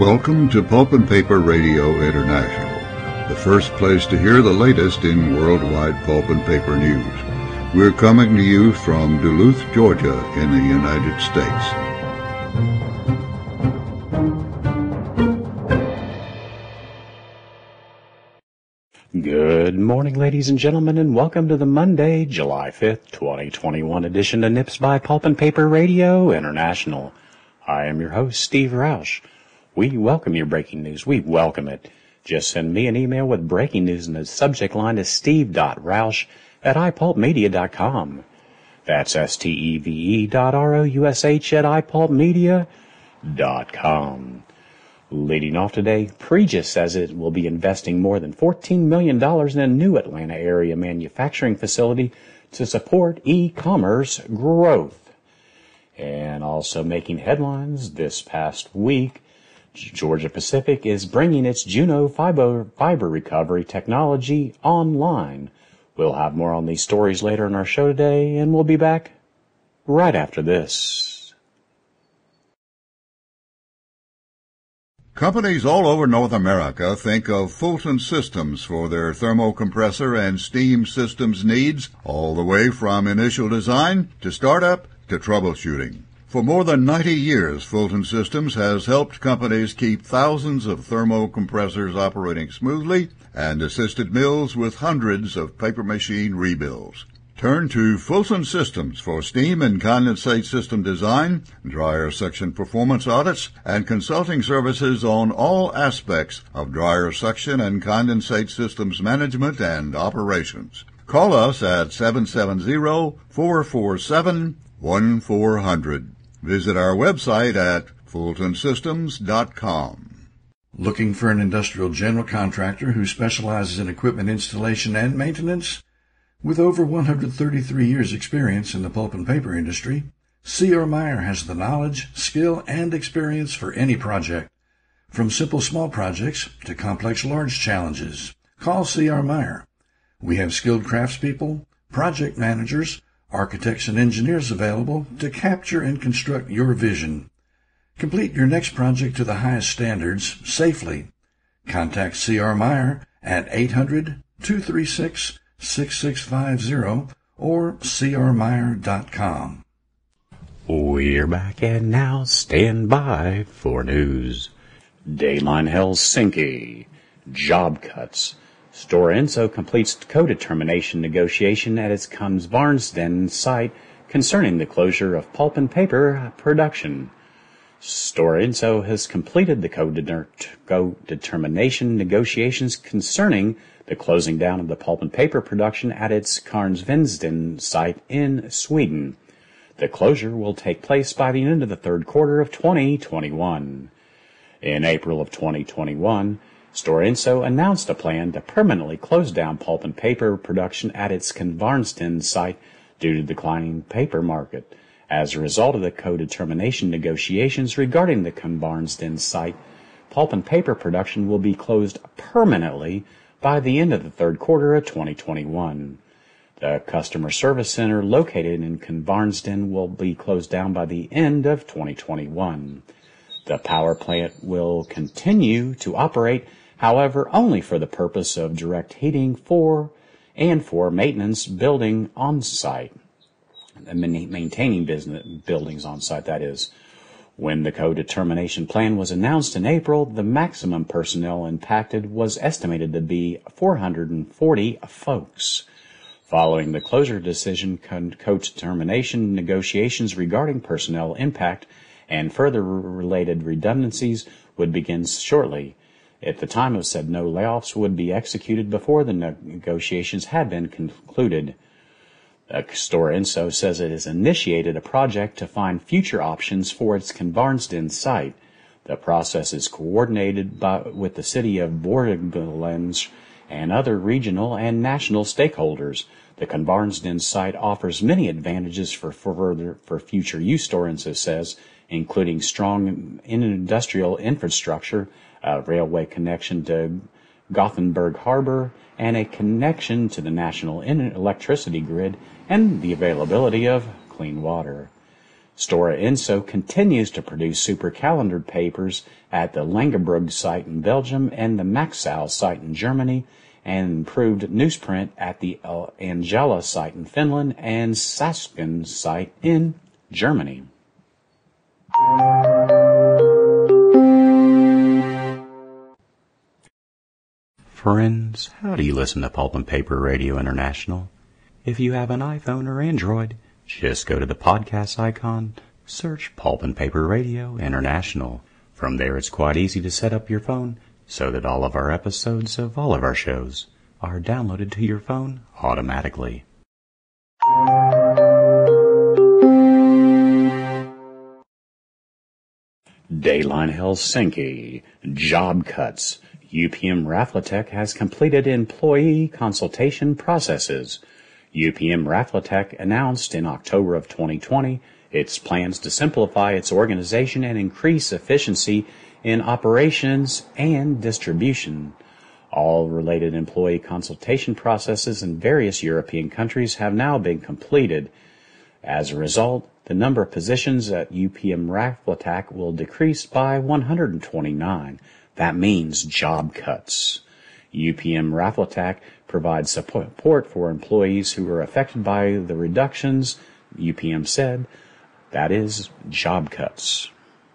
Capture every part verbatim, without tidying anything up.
Welcome to Pulp and Paper Radio International, the first place to hear the latest in worldwide pulp and paper news. We're coming to you from Duluth, Georgia, in the United States. Good morning, ladies and gentlemen, and welcome to the Monday, July fifth, twenty twenty-one edition of Nips by Pulp and Paper Radio International. I am your host, Steve Roush. We welcome your breaking news. We welcome it. Just send me an email with breaking news in the subject line to steve.roush at i pulp media dot com. That's S T E V E dot R O U S H at i pulp media dot com. Leading off today, Pregis says it will be investing more than fourteen million dollars in a new Atlanta area manufacturing facility to support e-commerce growth. And also making headlines this past week, Georgia Pacific is bringing its Juno fiber, fiber recovery technology online. We'll have more on these stories later in our show today, and we'll be back right after this. Companies all over North America think of Fulton Systems for their thermocompressor and steam systems needs, all the way from initial design to startup to troubleshooting. For more than ninety years, Fulton Systems has helped companies keep thousands of thermocompressors operating smoothly and assisted mills with hundreds of paper machine rebuilds. Turn to Fulton Systems for steam and condensate system design, dryer section performance audits, and consulting services on all aspects of dryer section and condensate systems management and operations. Call us at seven seven zero, four four seven, one four zero zero. Visit our website at fulton systems dot com. Looking for an industrial general contractor who specializes in equipment installation and maintenance? With over one hundred thirty-three years experience in the pulp and paper industry, C R. Meyer has the knowledge, skill, and experience for any project. From simple small projects to complex large challenges, call C R. Meyer. We have skilled craftspeople, project managers, architects and engineers available to capture and construct your vision. Complete your next project to the highest standards safely. Contact C R. Meyer at eight hundred, two three six, six six five zero or c r meyer dot com. We're back, and now stand by for news. Dayline Helsinki. Job cuts. Stora Enso completes co-determination negotiation at its Kvarnsveden site concerning the closure of pulp and paper production. Stora Enso has completed the co-determination negotiations concerning the closing down of the pulp and paper production at its Kvarnsveden site in Sweden. The closure will take place by the end of the third quarter of twenty twenty-one. In April of twenty twenty-one, Stora Enso announced a plan to permanently close down pulp and paper production at its Kvarnsveden site due to declining paper market. As a result of the co-determination negotiations regarding the Kvarnsveden site, pulp and paper production will be closed permanently by the end of the third quarter of twenty twenty-one. The customer service center located in Kvarnsveden will be closed down by the end of twenty twenty-one. The power plant will continue to operate, however, only for the purpose of direct heating for and for maintenance building on site, maintaining business buildings on site, that is. When the co-determination plan was announced in April, the maximum personnel impacted was estimated to be four hundred forty folks. Following the closure decision, co-determination negotiations regarding personnel impact and further related redundancies would begin shortly. At the time of said, no layoffs would be executed before the negotiations had been concluded. Stora Enso says it has initiated a project to find future options for its Kvarnsveden site. The process is coordinated by, with the city of Borlänge and other regional and national stakeholders. The Kvarnsveden site offers many advantages for further for future use, Stora Enso says, including strong industrial infrastructure, a railway connection to Gothenburg Harbor, and a connection to the national electricity grid, and the availability of clean water. Stora Enso continues to produce super calendared papers at the Langebrugge site in Belgium and the Maxau site in Germany, and improved newsprint at the Angela site in Finland and Sasken site in Germany. Friends, how do you listen to Pulp and Paper Radio International? If you have an iPhone or Android, just go to the podcast icon, search Pulp and Paper Radio International. From there, it's quite easy to set up your phone so that all of our episodes of all of our shows are downloaded to your phone automatically. Dayline Helsinki. Job cuts. U P M Raflatec has completed employee consultation processes. U P M Raflatec announced in October of twenty twenty its plans to simplify its organization and increase efficiency in operations and distribution. All related employee consultation processes in various European countries have now been completed. As a result, the number of positions at U P M Raflatec will decrease by one hundred twenty-nine. That means job cuts. U P M Raflatec provides support for employees who are affected by the reductions, U P M said. That is, job cuts.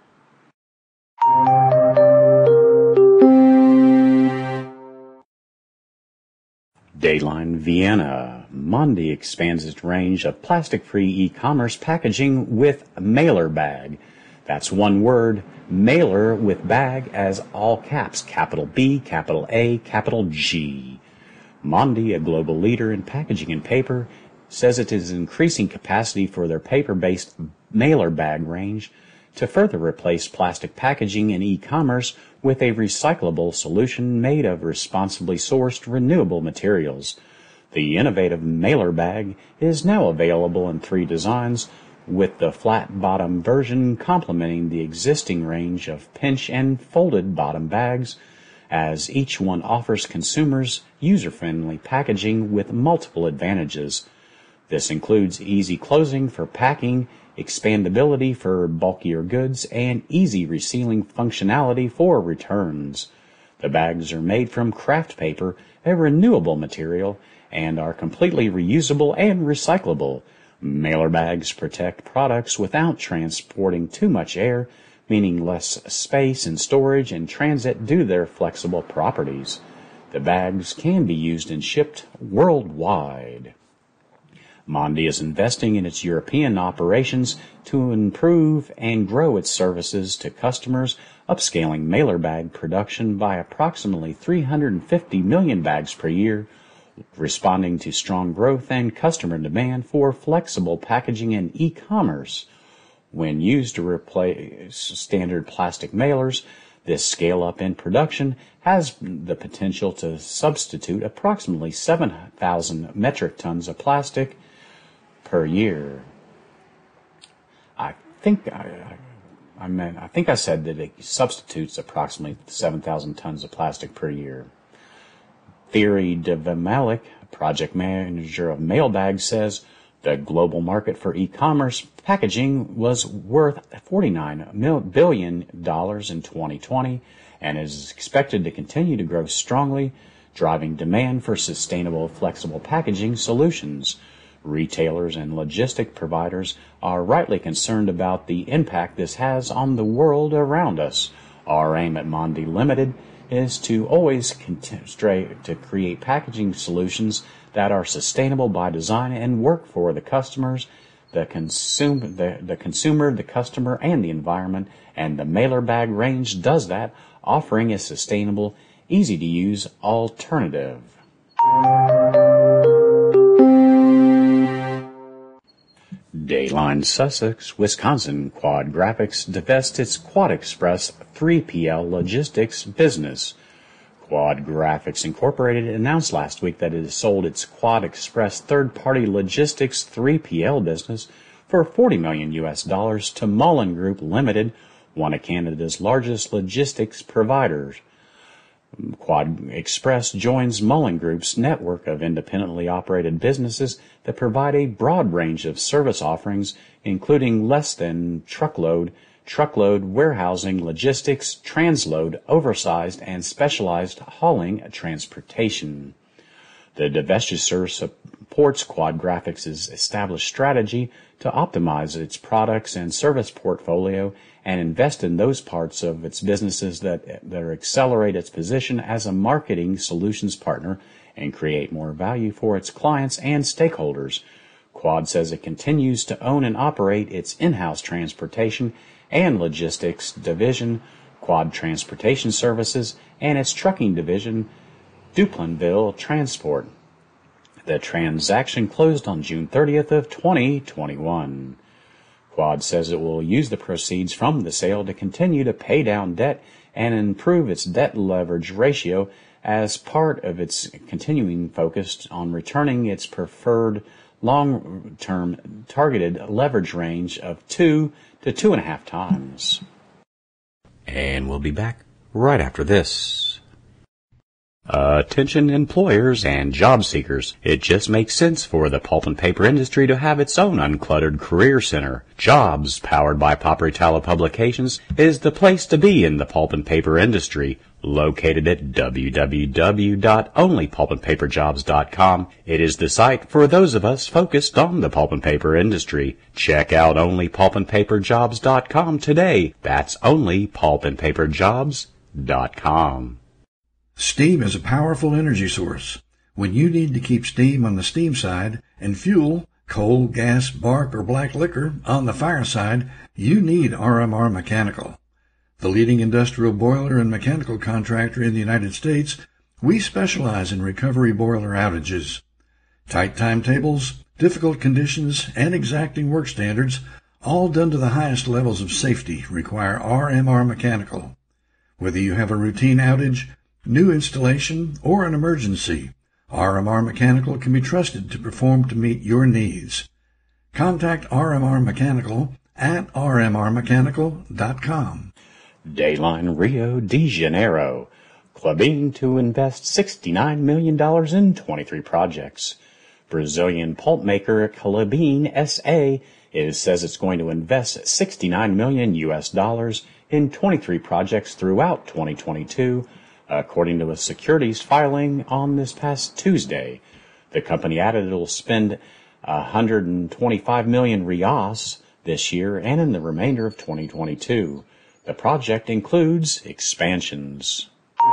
Dayline Vienna. Mondi expands its range of plastic-free e-commerce packaging with Mailer Bag. That's one word, mailer with bag as all caps, capital B, capital A, capital G. Mondi, a global leader in packaging and paper, says it is increasing capacity for their paper-based mailer bag range to further replace plastic packaging in e-commerce with a recyclable solution made of responsibly sourced renewable materials. The innovative mailer bag is now available in three designs, with the flat bottom version complementing the existing range of pinch and folded bottom bags, as each one offers consumers user-friendly packaging with multiple advantages. This includes easy closing for packing, expandability for bulkier goods, and easy resealing functionality for returns. The bags are made from craft paper, a renewable material, and are completely reusable and recyclable. Mailer bags protect products without transporting too much air, meaning less space in storage and transit due to their flexible properties. The bags can be used and shipped worldwide. Mondi is investing in its European operations to improve and grow its services to customers, upscaling mailer bag production by approximately three hundred fifty million bags per year, responding to strong growth and customer demand for flexible packaging and e-commerce. When used to replace standard plastic mailers, this scale-up in production has the potential to substitute approximately seven thousand metric tons of plastic per year. I think I, I, I meant I think I said that it substitutes approximately seven thousand tons of plastic per year. Thierry de Vermalik, project manager of Mailbag, says the global market for e-commerce packaging was worth forty-nine billion dollars in twenty twenty and is expected to continue to grow strongly, driving demand for sustainable, flexible packaging solutions. Retailers and logistic providers are rightly concerned about the impact this has on the world around us. Our aim at Mondi Limited is to always strive to create packaging solutions that are sustainable by design and work for the customers, the, consum- the, the consumer, the customer, and the environment, and the mailer bag range does that, offering a sustainable, easy-to-use alternative. Dayline Sussex, Wisconsin Quad Graphics divests its Quad Express three P L logistics business. Quad Graphics Incorporated announced last week that it has sold its Quad Express third-party logistics three P L business for forty million U S dollars to Mullen Group Limited, one of Canada's largest logistics providers. Quad Express joins Mullen Group's network of independently operated businesses that provide a broad range of service offerings, including less than truckload, truckload, warehousing, logistics, transload, oversized, and specialized hauling transportation. The divestiture supports Quad Graphics' established strategy to optimize its products and service portfolio and invest in those parts of its businesses that, that accelerate its position as a marketing solutions partner and create more value for its clients and stakeholders. Quad says it continues to own and operate its in-house transportation and logistics division, Quad Transportation Services, and its trucking division, Duplinville Transport. The transaction closed on June thirtieth of twenty twenty-one. Quad says it will use the proceeds from the sale to continue to pay down debt and improve its debt leverage ratio as part of its continuing focus on returning its preferred long-term targeted leverage range of two to two and a half times. And we'll be back right after this. Attention employers and job seekers. It just makes sense for the pulp and paper industry to have its own uncluttered career center. Jobs, powered by Paperitalo Publications, is the place to be in the pulp and paper industry. Located at w w w dot only pulp and paper jobs dot com, it is the site for those of us focused on the pulp and paper industry. Check out only pulp and paper jobs dot com today. That's only pulp and paper jobs dot com. Steam is a powerful energy source. When you need to keep steam on the steam side and fuel, coal, gas, bark, or black liquor on the fire side, you need R M R Mechanical. The leading industrial boiler and mechanical contractor in the United States, we specialize in recovery boiler outages. Tight timetables, difficult conditions, and exacting work standards, all done to the highest levels of safety, require R M R Mechanical. Whether you have a routine outage, new installation, or an emergency, R M R Mechanical can be trusted to perform to meet your needs. Contact R M R Mechanical at r m r mechanical dot com. Dayline Rio de Janeiro. Klabin to invest sixty-nine million dollars in twenty-three projects. Brazilian pulp maker Klabin S A is says it's going to invest sixty-nine million U S dollars in twenty-three projects throughout twenty twenty-two, according to a securities filing on this past Tuesday. The company added it'll spend one hundred twenty-five million reais this year and in the remainder of twenty twenty-two. The project includes expansions.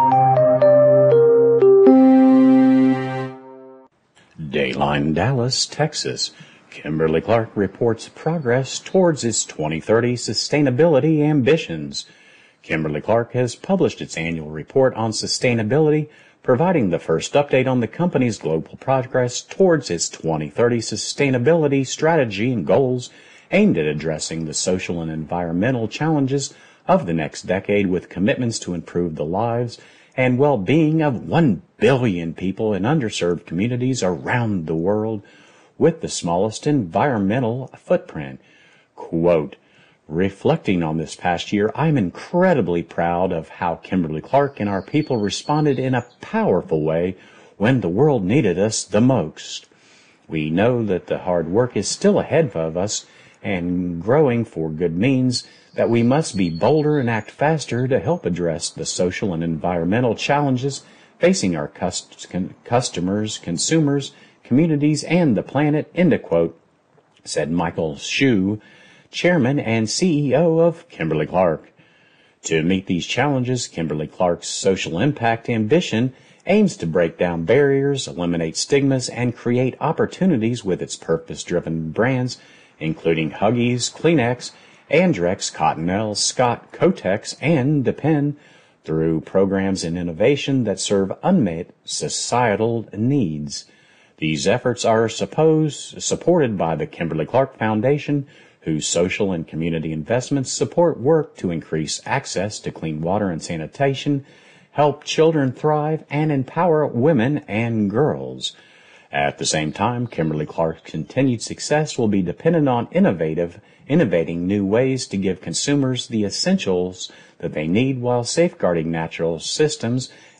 Dayline Dallas, Texas. Kimberly-Clark reports progress towards its twenty thirty sustainability ambitions. Kimberly-Clark has published its annual report on sustainability, providing the first update on the company's global progress towards its twenty thirty sustainability strategy and goals aimed at addressing the social and environmental challenges of the next decade with commitments to improve the lives and well-being of one billion people in underserved communities around the world with the smallest environmental footprint. Quote, reflecting on this past year, I'm incredibly proud of how Kimberly-Clark and our people responded in a powerful way when the world needed us the most. We know that the hard work is still ahead of us and growing for good means that we must be bolder and act faster to help address the social and environmental challenges facing our cust- con- customers, consumers, communities, and the planet, end of quote, said Michael Hsu, Chairman and C E O of Kimberly-Clark. To meet these challenges, Kimberly-Clark's social impact ambition aims to break down barriers, eliminate stigmas, and create opportunities with its purpose-driven brands, including Huggies, Kleenex, Andrex, Cottonelle, Scott, Kotex, and Depend, through programs and innovation that serve unmet societal needs. These efforts are supposed, supported by the Kimberly-Clark Foundation, whose social and community investments support work to increase access to clean water and sanitation, help children thrive, and empower women and girls. At the same time, Kimberly-Clark's continued success will be dependent on innovative, innovating new ways to give consumers the essentials that they need while safeguarding natural systems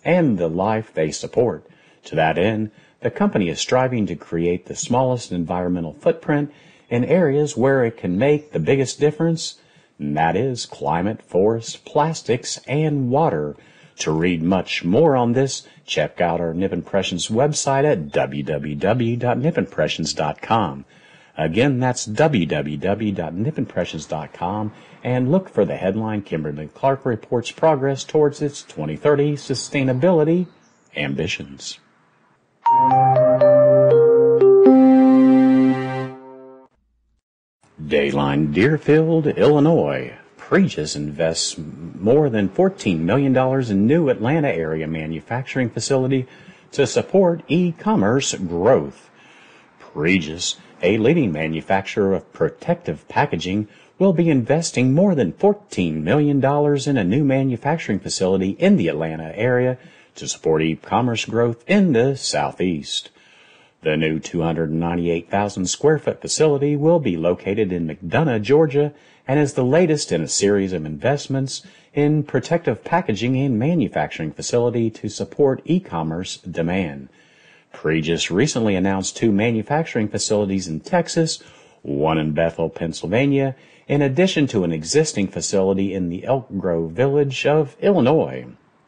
and the life they support. To that end, the company is striving to create the smallest environmental footprint in areas where it can make the biggest difference, and that is climate, forest, plastics, and water. To read much more on this, check out our Nip Impressions website at w w w dot nip impressions dot com. Again, that's w w w dot nip impressions dot com, and look for the headline Kimberly-Clark reports progress towards its twenty thirty sustainability ambitions. Dayline Deerfield, Illinois. Pregis invests more than fourteen million dollars in new Atlanta area manufacturing facility to support e-commerce growth. Pregis, a leading manufacturer of protective packaging, will be investing more than fourteen million dollars in a new manufacturing facility in the Atlanta area to support e-commerce growth in the Southeast. The new two hundred ninety-eight thousand square foot facility will be located in McDonough, Georgia, and is the latest in a series of investments in protective packaging and manufacturing facility to support e-commerce demand. Pregis recently announced two manufacturing facilities in Texas, one in Bethel, Pennsylvania, in addition to an existing facility in the Elk Grove village of Illinois.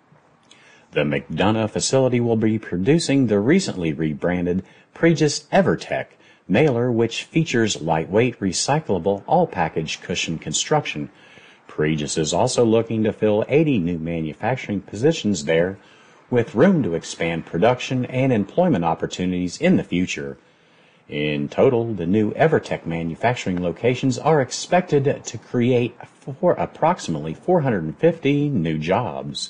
The McDonough facility will be producing the recently rebranded Pregis EverTech mailer, which features lightweight, recyclable, all-package cushion construction. Pregis is also looking to fill eighty new manufacturing positions there, with room to expand production and employment opportunities in the future. In total, the new EverTech manufacturing locations are expected to create for approximately four hundred fifty new jobs.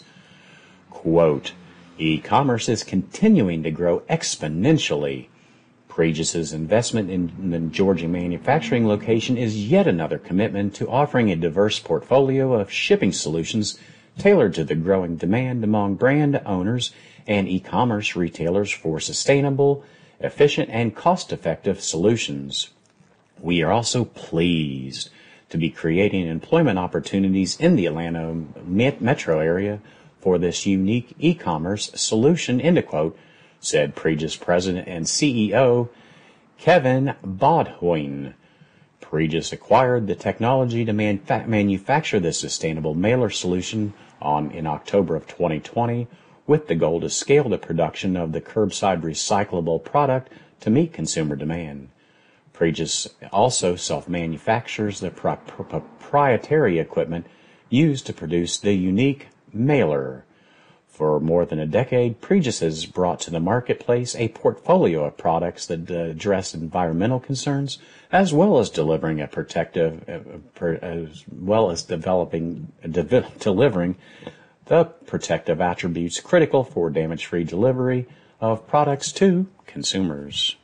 Quote, e-commerce is continuing to grow exponentially. Pregis's investment in the Georgia manufacturing location is yet another commitment to offering a diverse portfolio of shipping solutions tailored to the growing demand among brand owners and e-commerce retailers for sustainable, efficient, and cost-effective solutions. We are also pleased to be creating employment opportunities in the Atlanta metro area for this unique e-commerce solution, end of quote, said Pregis President and C E O Kevin Bodhoin. Pregis acquired the technology to manfa- manufacture this sustainable mailer solution on in October of twenty twenty, with the goal to scale the production of the curbside recyclable product to meet consumer demand. Pregis also self-manufactures the pro- pro- proprietary equipment used to produce the unique mailer. For more than a decade, Pregis has brought to the marketplace a portfolio of products that address environmental concerns, as well as delivering a protective, uh, per, as well as developing, de- delivering the protective attributes critical for damage-free delivery of products to consumers.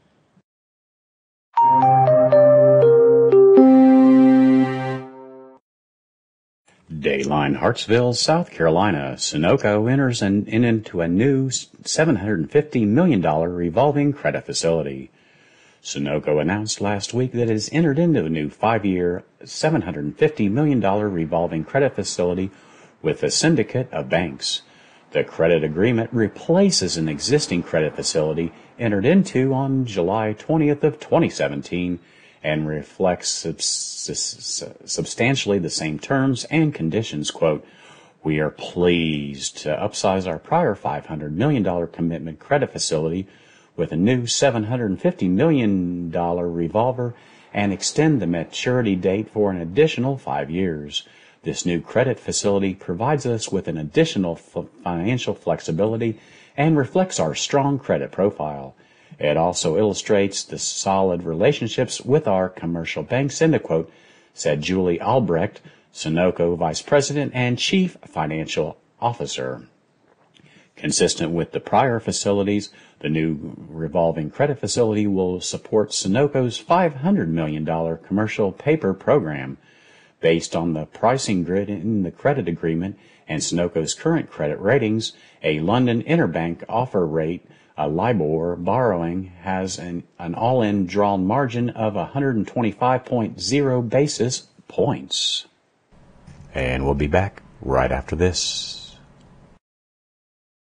Dayline Hartsville, South Carolina. Sunoco enters an, in into a new seven hundred fifty million dollars revolving credit facility. Sunoco announced last week that it has entered into a new five-year, seven hundred fifty million dollars revolving credit facility with a syndicate of banks. The credit agreement replaces an existing credit facility entered into on July twentieth of twenty seventeen and reflects subs- substantially the same terms and conditions. Quote, we are pleased to upsize our prior five hundred million dollars commitment credit facility with a new seven hundred fifty million dollars revolver and extend the maturity date for an additional five years. This new credit facility provides us with an additional f- financial flexibility and reflects our strong credit profile. It also illustrates the solid relationships with our commercial banks, end of quote, said Julie Albrecht, Sunoco Vice President and Chief Financial Officer. Consistent with the prior facilities, the new revolving credit facility will support Sunoco's five hundred million dollars commercial paper program. Based on the pricing grid in the credit agreement and Sunoco's current credit ratings, a London interbank offer rate, a LIBOR borrowing, has an, an all-in drawn margin of one hundred twenty-five point zero basis points. And we'll be back right after this.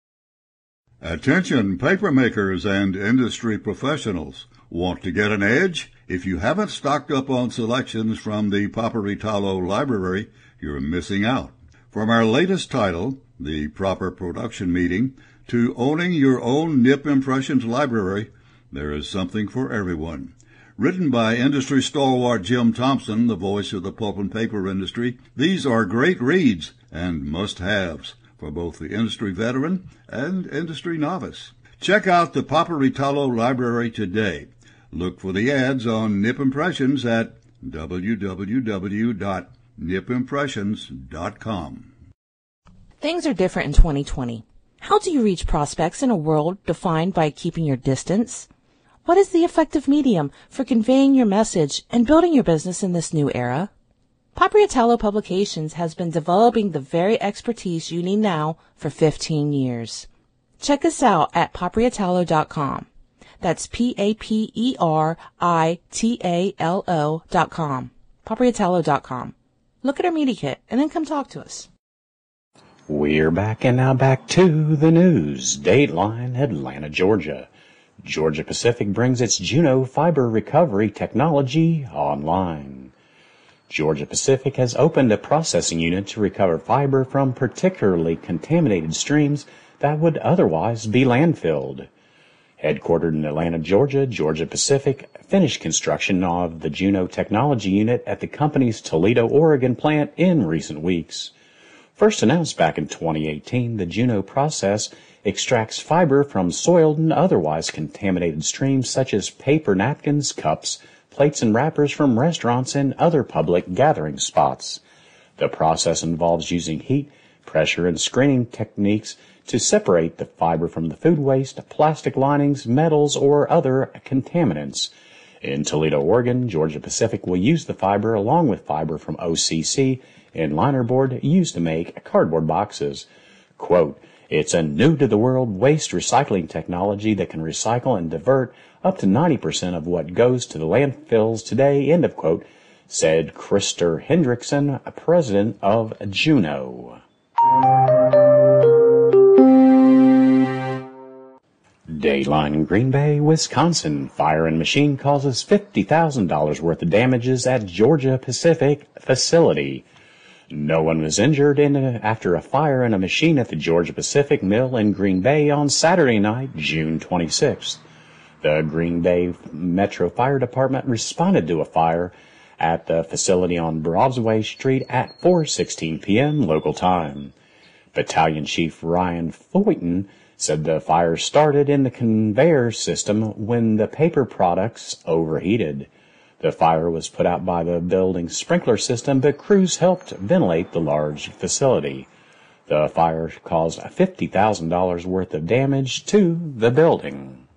Attention paper makers and industry professionals. Want to get an edge? If you haven't stocked up on selections from the Paperitalo Library, you're missing out. From our latest title, The Proper Production Meeting, to owning your own Nip Impressions library, there is something for everyone. Written by industry stalwart Jim Thompson, the voice of the pulp and paper industry, these are great reads and must-haves for both the industry veteran and industry novice. Check out the Paperitalo Library today. Look for the ads on Nip Impressions at w w w dot nip impressions dot com. Things are different in twenty twenty. How do you reach prospects in a world defined by keeping your distance? What is the effective medium for conveying your message and building your business in this new era? Paperitalo Publications has been developing the very expertise you need now for fifteen years. Check us out at paperitalo dot com. That's P A P E R I T A L O dot com. paperitalo dot com. Look at our media kit and then come talk to us. We're back and now back to the news. Dateline, Atlanta, Georgia. Georgia Pacific brings its Juno fiber recovery technology online. Georgia Pacific has opened a processing unit to recover fiber from particularly contaminated streams that would otherwise be landfilled. Headquartered in Atlanta, Georgia, Georgia Pacific finished construction of the Juno technology unit at the company's Toledo, Oregon plant in recent weeks. First announced back in twenty eighteen, the Juno process extracts fiber from soiled and otherwise contaminated streams such as paper napkins, cups, plates, and wrappers from restaurants and other public gathering spots. The process involves using heat, pressure, and screening techniques to separate the fiber from the food waste, plastic linings, metals, or other contaminants. In Toledo, Oregon, Georgia Pacific will use the fiber along with fiber from O C C and linerboard used to make cardboard boxes. Quote, "It's a new-to-the-world waste recycling technology that can recycle and divert up to ninety percent of what goes to the landfills today," end of quote, said Krister Hendrickson, president of Juno. Dayline in Green Bay, Wisconsin. Fire and machine causes fifty thousand dollars worth of damages at Georgia Pacific facility. No one was injured in a, after a fire in a machine at the Georgia Pacific Mill in Green Bay on Saturday night, June twenty-sixth. The Green Bay Metro Fire Department responded to a fire at the facility on Broadway Street at four sixteen p.m. local time. Battalion Chief Ryan Foyton said the fire started in the conveyor system when the paper products overheated. The fire was put out by the building's sprinkler system, but crews helped ventilate the large facility. The fire caused fifty thousand dollars worth of damage to the building.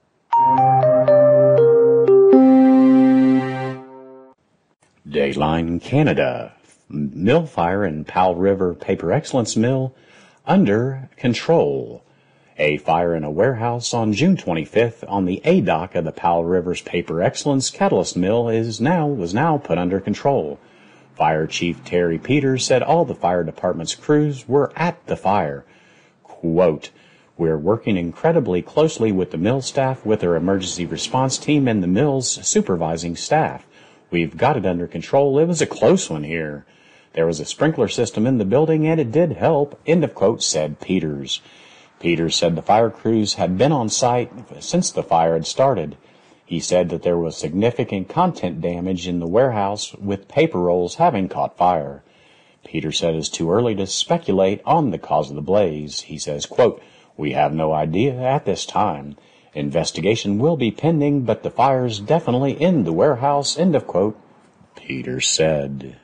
Dayline, Canada. Mill fire in Powell River Paper Excellence Mill under control. A fire in a warehouse on June twenty-fifth on the A dock of the Powell River's Paper Excellence Catalyst Mill is now was now put under control. Fire Chief Terry Peters said all the fire department's crews were at the fire. Quote, "We're working incredibly closely with the mill staff, with our emergency response team, and the mill's supervising staff. We've got it under control. It was a close one here. There was a sprinkler system in the building, and it did help," end of quote, said Peters. Peters said the fire crews had been on site since the fire had started. He said that there was significant content damage in the warehouse, with paper rolls having caught fire. Peters said it's too early to speculate on the cause of the blaze. He says, quote, "We have no idea at this time. Investigation will be pending, but the fire's definitely in the warehouse," end of quote, Peters said.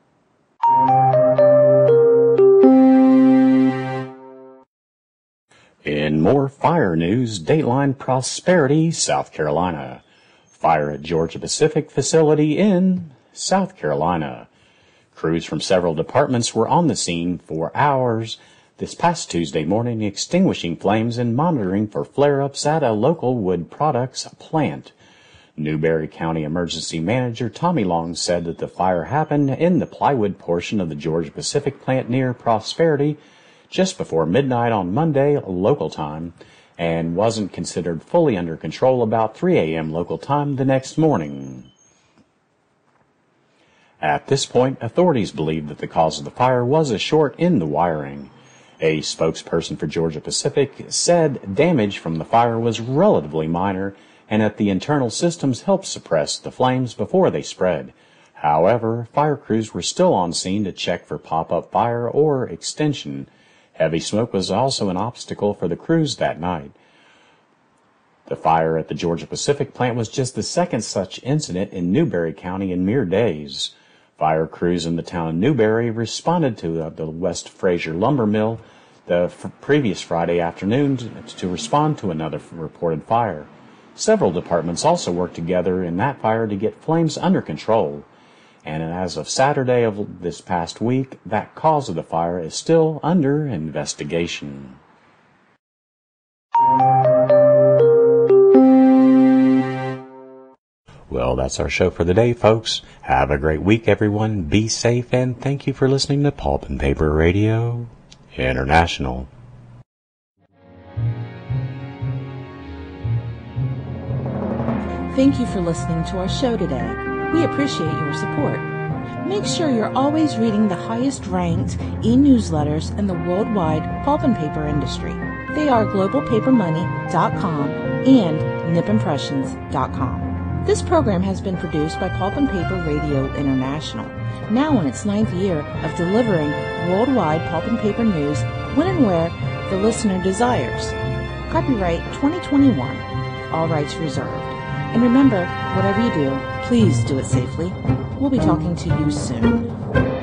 In more fire news, Dateline Prosperity, South Carolina. Fire at Georgia Pacific facility in South Carolina. Crews from several departments were on the scene for hours this past Tuesday morning, extinguishing flames and monitoring for flare-ups at a local wood products plant. Newberry County Emergency Manager Tommy Long said that the fire happened in the plywood portion of the Georgia Pacific plant near Prosperity, just before midnight on Monday local time and wasn't considered fully under control about three a.m. local time the next morning. At this point, authorities believe that the cause of the fire was a short in the wiring. A spokesperson for Georgia Pacific said damage from the fire was relatively minor and that the internal systems helped suppress the flames before they spread. However, fire crews were still on scene to check for pop-up fire or extension. Heavy smoke was also an obstacle for the crews that night. The fire at the Georgia Pacific plant was just the second such incident in Newberry County in mere days. Fire crews in the town of Newberry responded to uh, the West Fraser lumber mill the f- previous Friday afternoon to, to respond to another reported fire. Several departments also worked together in that fire to get flames under control. And as of Saturday of this past week, that cause of the fire is still under investigation. Well, that's our show for the day, folks. Have a great week, everyone. Be safe, and thank you for listening to Pulp and Paper Radio International. Thank you for listening to our show today. We appreciate your support. Make sure you're always reading the highest ranked e-newsletters in the worldwide pulp and paper industry. They are global paper money dot com and nip impressions dot com. This program has been produced by Pulp and Paper Radio International, now in its ninth year of delivering worldwide pulp and paper news when and where the listener desires. Copyright twenty twenty-one. All rights reserved. And remember, whatever you do, please do it safely. We'll be talking to you soon.